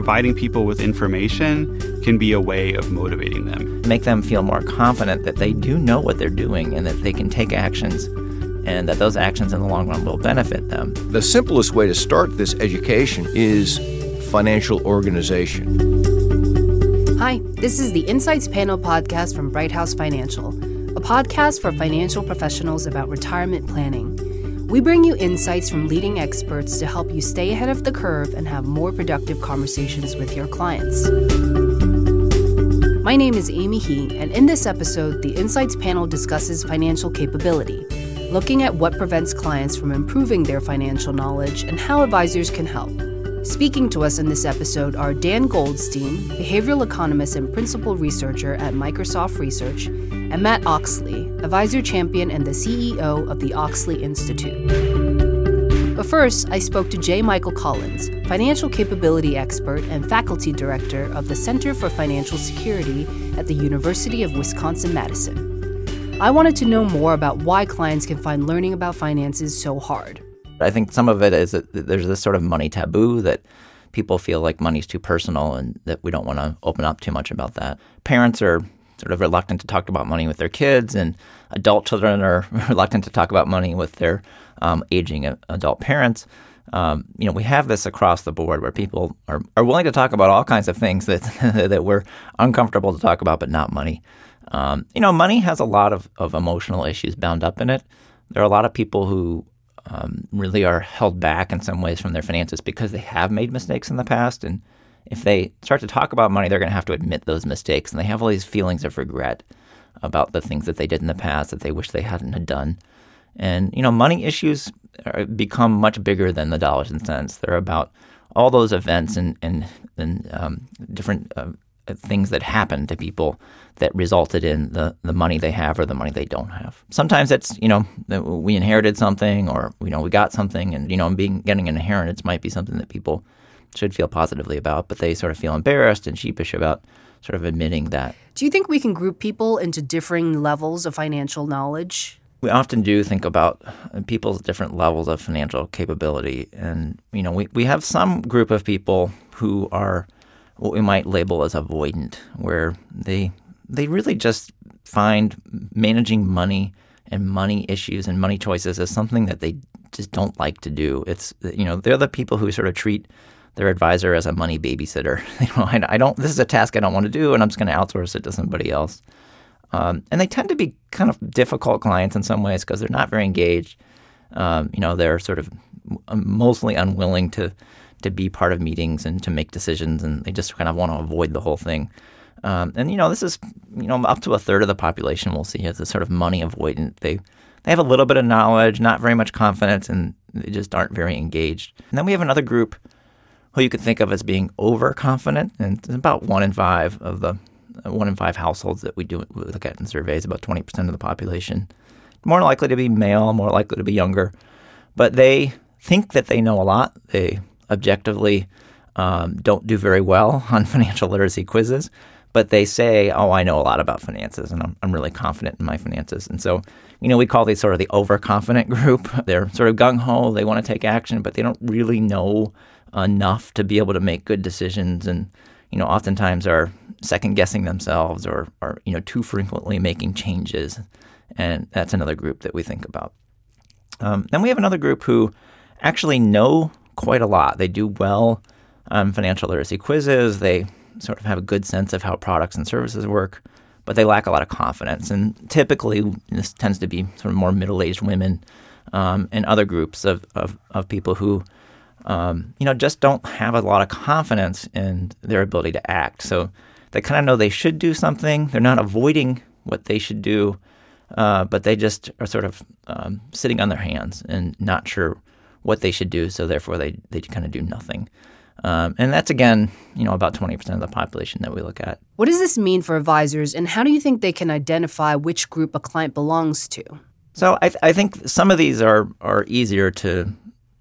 providing people with information can be a way of motivating them. Make them feel more confident that they do know what they're doing and that they can take actions and that those actions in the long run will benefit them. The simplest way to start this education is financial organization. Hi, this is the Insights Panel podcast from Bright House Financial, a podcast for financial professionals about retirement planning. We bring you insights from leading experts to help you stay ahead of the curve and have more productive conversations with your clients. My name is Amy He, and in this episode, the Insights Panel discusses financial capability, looking at what prevents clients from improving their financial knowledge and how advisors can help. Speaking to us in this episode are Dan Goldstein, behavioral economist and principal researcher at Microsoft Research, and Matt Oxley, advisor champion and the CEO of the Oxley Institute. But first, I spoke to J. Michael Collins, financial capability expert and faculty director of the Center for Financial Security at the University of Wisconsin-Madison. I wanted to know more about why clients can find learning about finances so hard. I think some of it is that there's this sort of money taboo that people feel like money's too personal and that we don't want to open up too much about that. Parents are sort of reluctant to talk about money with their kids, and adult children are reluctant to talk about money with their aging adult parents. We have this across the board where people are willing to talk about all kinds of things that that we're uncomfortable to talk about, but not money. Money has a lot of emotional issues bound up in it. There are a lot of people who really are held back in some ways from their finances because they have made mistakes in the past. And if they start to talk about money, they're going to have to admit those mistakes. And they have all these feelings of regret about the things that they did in the past that they wish they hadn't had done. And, money issues become much bigger than the dollars and cents. They're about all those events and different things that happen to people that resulted in the money they have or the money they don't have. Sometimes it's, we inherited something or, we got something and, getting an inheritance might be something that people should feel positively about, but they sort of feel embarrassed and sheepish about sort of admitting that. Do you think we can group people into differing levels of financial knowledge? We often do think about people's different levels of financial capability. And, we have some group of people who are what we might label as avoidant, where they really just find managing money and money issues and money choices as something that they just don't like to do. It's, they're the people who sort of treat their advisor as a money babysitter. This is a task I don't want to do, and I'm just going to outsource it to somebody else. And they tend to be kind of difficult clients in some ways because they're not very engaged. They're sort of mostly unwilling to be part of meetings and to make decisions, and they just kind of want to avoid the whole thing. This is, up to a third of the population we'll see as a sort of money avoidant. They have a little bit of knowledge, not very much confidence, and they just aren't very engaged. And then we have another group who you could think of as being overconfident, and it's about 1 in 5 of the 1 in 5 households that we look at in surveys, about 20% of the population. More likely to be male, more likely to be younger, but they think that they know a lot. They objectively don't do very well on financial literacy quizzes, but they say, I know a lot about finances and I'm really confident in my finances. And so, we call these sort of the overconfident group. They're sort of gung-ho, they want to take action, but they don't really know enough to be able to make good decisions and, oftentimes are second-guessing themselves or too frequently making changes. And that's another group that we think about. Then we have another group who actually know quite a lot. They do well on financial literacy quizzes. They sort of have a good sense of how products and services work, but they lack a lot of confidence. And typically, this tends to be sort of more middle-aged women and other groups of people who, just don't have a lot of confidence in their ability to act. So they kind of know they should do something. They're not avoiding what they should do, but they just are sort of sitting on their hands and not sure what they should do, so therefore they kind of do nothing. And that's, again, about 20% of the population that we look at. What does this mean for advisors, and how do you think they can identify which group a client belongs to? So I think some of these are easier to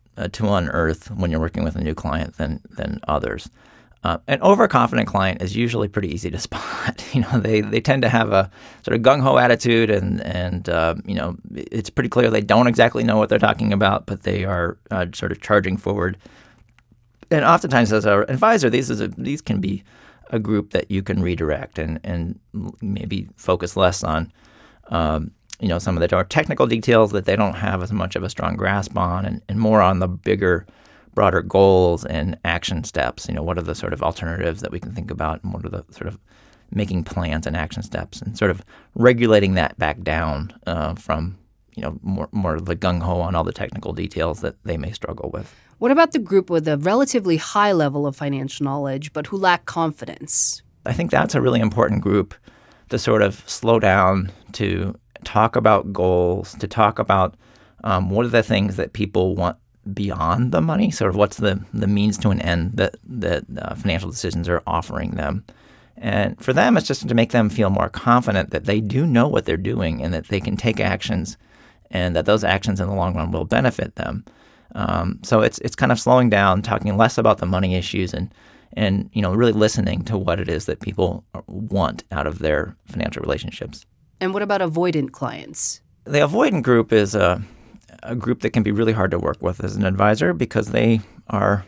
unearth when you're working with a new client than others. An overconfident client is usually pretty easy to spot. They tend to have a sort of gung-ho attitude, and it's pretty clear they don't exactly know what they're talking about, but they are sort of charging forward And oftentimes as an advisor, these can be a group that you can redirect and maybe focus less on some of the more technical details that they don't have as much of a strong grasp on, and more on the bigger, broader goals and action steps. What are the sort of alternatives that we can think about, and what are the sort of making plans and action steps, and sort of regulating that back down from more of the gung-ho on all the technical details that they may struggle with. What about the group with a relatively high level of financial knowledge but who lack confidence? I think that's a really important group to sort of slow down, to talk about goals, to talk about what are the things that people want beyond the money, sort of what's the means to an end that financial decisions are offering them. And for them, it's just to make them feel more confident that they do know what they're doing and that they can take actions and that those actions in the long run will benefit them. So it's kind of slowing down, talking less about the money issues and really listening to what it is that people want out of their financial relationships. And what about avoidant clients? The avoidant group is a group that can be really hard to work with as an advisor because they are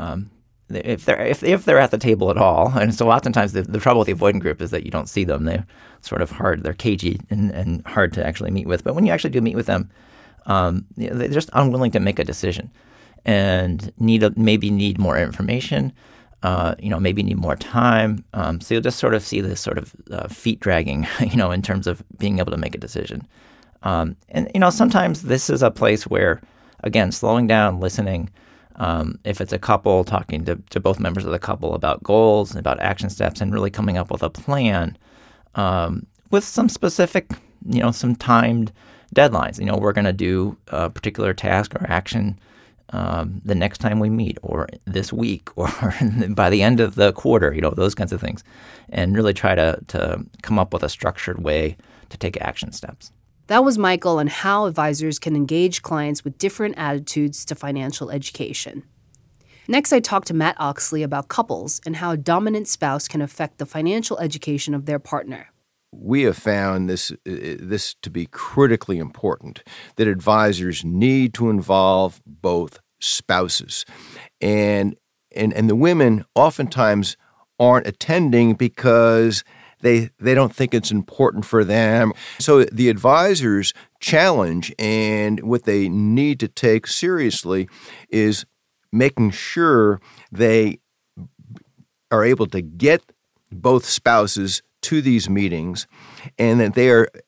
if they're at the table at all, and so oftentimes the trouble with the avoidant group is that you don't see them. They're sort of hard, they're cagey and hard to actually meet with. But when you actually do meet with them, they're just unwilling to make a decision and maybe need more information, maybe need more time. So you'll just sort of see this sort of feet dragging, in terms of being able to make a decision. And sometimes this is a place where, again, slowing down, listening. If it's a couple, talking to both members of the couple about goals and about action steps and really coming up with a plan with some specific, some timed deadlines. We're going to do a particular task or action the next time we meet or this week or by the end of the quarter, those kinds of things, and really try to come up with a structured way to take action steps. That was Michael on how advisors can engage clients with different attitudes to financial education. Next, I talked to Matt Oxley about couples and how a dominant spouse can affect the financial education of their partner. We have found this to be critically important, that advisors need to involve both spouses. And the women oftentimes aren't attending because they don't think it's important for them. So the advisor's challenge and what they need to take seriously is making sure they are able to get both spouses to these meetings and that they are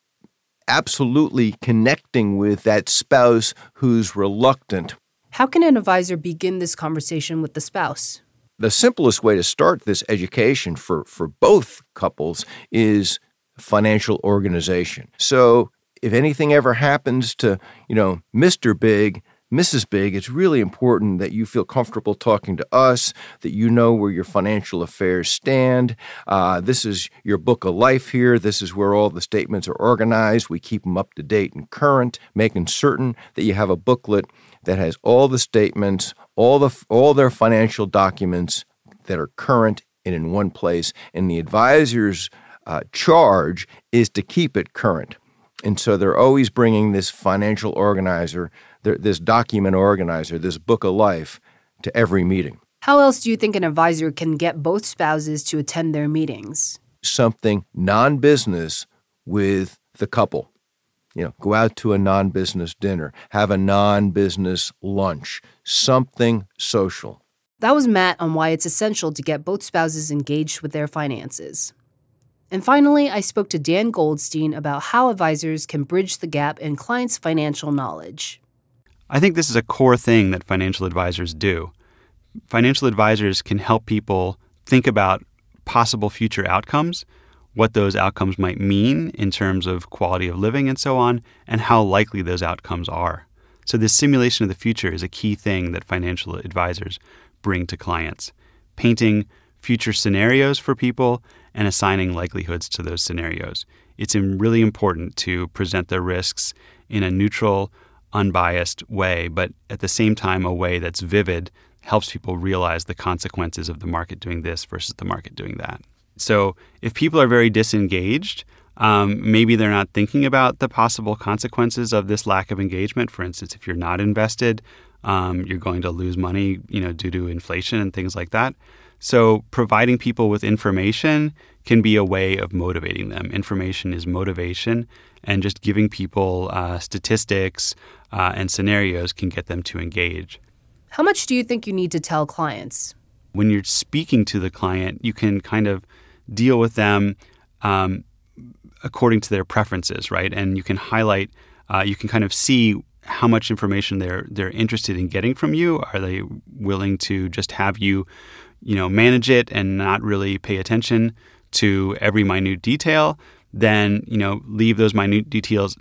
absolutely connecting with that spouse who's reluctant. How can an advisor begin this conversation with the spouse? The simplest way to start this education for both couples is financial organization. So if anything ever happens to, Mr. Big, Mrs. Big, it's really important that you feel comfortable talking to us, that you know where your financial affairs stand. This is your book of life here. This is where all the statements are organized. We keep them up to date and current, making certain that you have a booklet that has all the statements, all their financial documents that are current and in one place. And the advisor's charge is to keep it current. And so they're always bringing this financial organizer, this document organizer, this book of life to every meeting. How else do you think an advisor can get both spouses to attend their meetings? Something non-business with the couple. Go out to a non-business dinner, have a non-business lunch, something social. That was Matt on why it's essential to get both spouses engaged with their finances. And finally, I spoke to Dan Goldstein about how advisors can bridge the gap in clients' financial knowledge. I think this is a core thing that financial advisors do. Financial advisors can help people think about possible future outcomes, what those outcomes might mean in terms of quality of living and so on, and how likely those outcomes are. So this simulation of the future is a key thing that financial advisors bring to clients, painting future scenarios for people and assigning likelihoods to those scenarios. It's really important to present the risks in a neutral, unbiased way, but at the same time a way that's vivid, helps people realize the consequences of the market doing this versus the market doing that. So if people are very disengaged, maybe they're not thinking about the possible consequences of this lack of engagement. For instance, if you're not invested, You're going to lose money, due to inflation and things like that. So providing people with information can be a way of motivating them. Information is motivation, and just giving people statistics and scenarios can get them to engage. How much do you think you need to tell clients? When you're speaking to the client, you can kind of deal with them according to their preferences, right? And you can highlight, you can kind of see how much information they're interested in getting from you. Are they willing to just have you, manage it and not really pay attention to every minute detail? Then, leave those minute details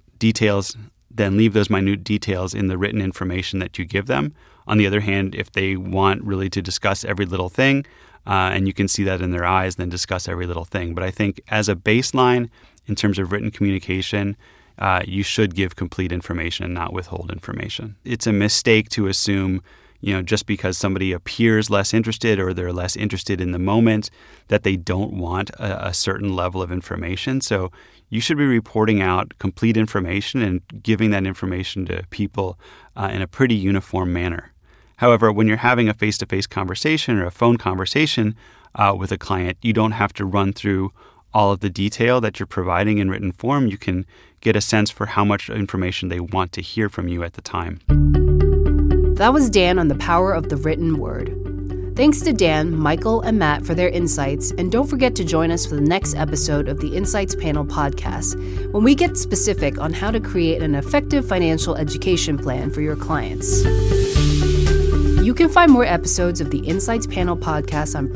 in the written information that you give them. On the other hand, if they want really to discuss every little thing, and you can see that in their eyes, then discuss every little thing. But I think as a baseline, in terms of written communication, you should give complete information and not withhold information. It's a mistake to assume, just because somebody appears less interested or they're less interested in the moment, that they don't want a certain level of information. So you should be reporting out complete information and giving that information to people in a pretty uniform manner. However, when you're having a face-to-face conversation or a phone conversation with a client, you don't have to run through all of the detail that you're providing in written form. You can get a sense for how much information they want to hear from you at the time. That was Dan on the power of the written word. Thanks to Dan, Michael, and Matt for their insights, and don't forget to join us for the next episode of the Insights Panel podcast, when we get specific on how to create an effective financial education plan for your clients. You can find more episodes of the Insights Panel podcast on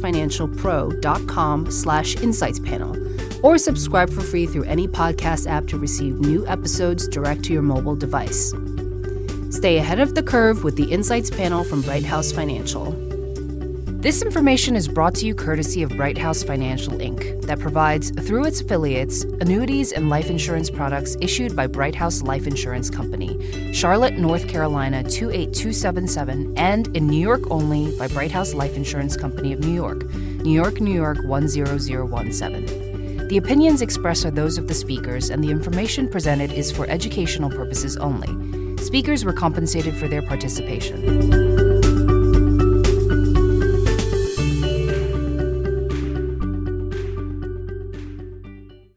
brighthousefinancialpro.com/insightspanel, or subscribe for free through any podcast app to receive new episodes direct to your mobile device. Stay ahead of the curve with the Insights Panel from Bright House Financial. This information is brought to you courtesy of Bright House Financial, Inc., that provides, through its affiliates, annuities and life insurance products issued by Bright House Life Insurance Company, Charlotte, North Carolina 28277, and in New York only by Bright House Life Insurance Company of New York, New York, New York 10017. The opinions expressed are those of the speakers, and the information presented is for educational purposes only. Speakers were compensated for their participation.